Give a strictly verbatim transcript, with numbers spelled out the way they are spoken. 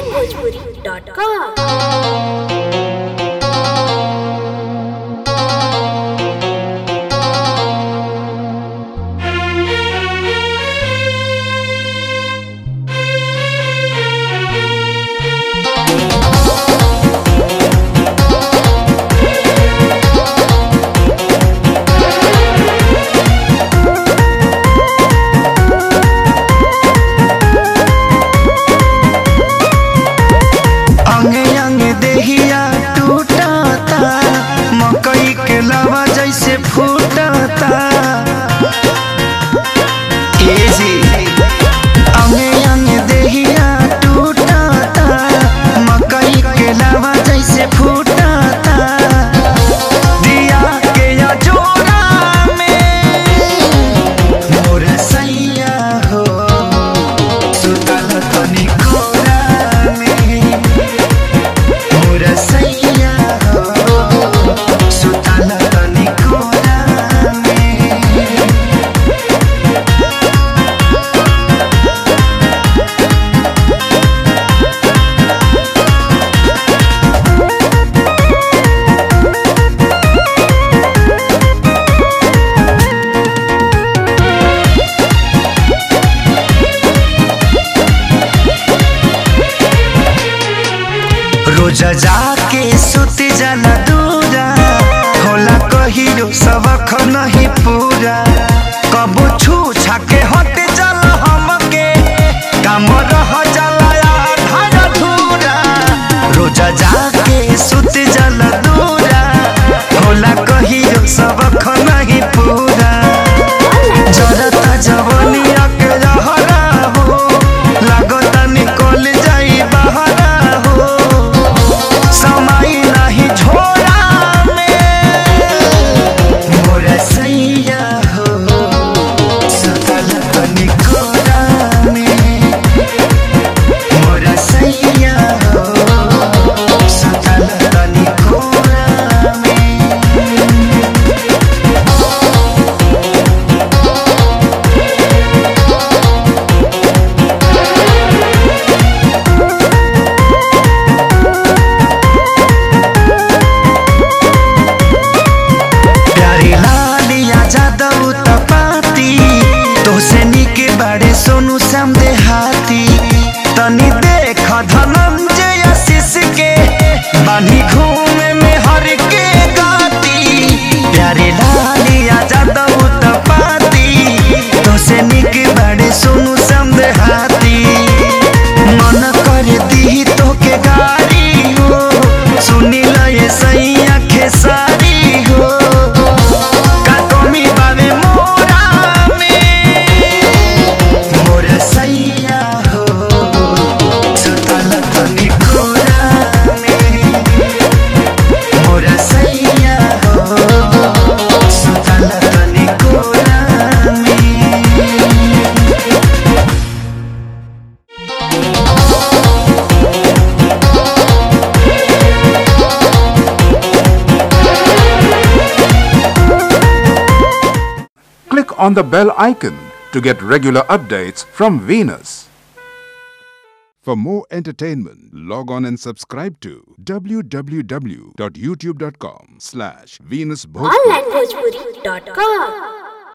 Bhojpuri dot com. रोज जाके सुत जाला दूरा होला कहियो सबक नहीं पूरा कबो छू छाके हट जाला हमके काम रह जाला आधा अधूरा रोज जाके सुत जाला दूरा होला कहियो सबक नहीं पूरा जरता जवनिया के रहरा हो लागता निकल जाई बहरा सोनू श्याम देहाती तनी देख धनंजय आशीष के बानी घूमे में हर के गाती प्यारे लालिया जादव तपाती तो से निक बड़े सोनू श्याम देहाती मन कर दी तो के गारी हो सुनी लए सही आँखें सारी हो का कमी बावे मोरा Click on the bell icon to get regular updates from Venus. For more entertainment, log on and subscribe to w w w dot youtube dot com slash venus bhojpuri online bhojpuri dot com।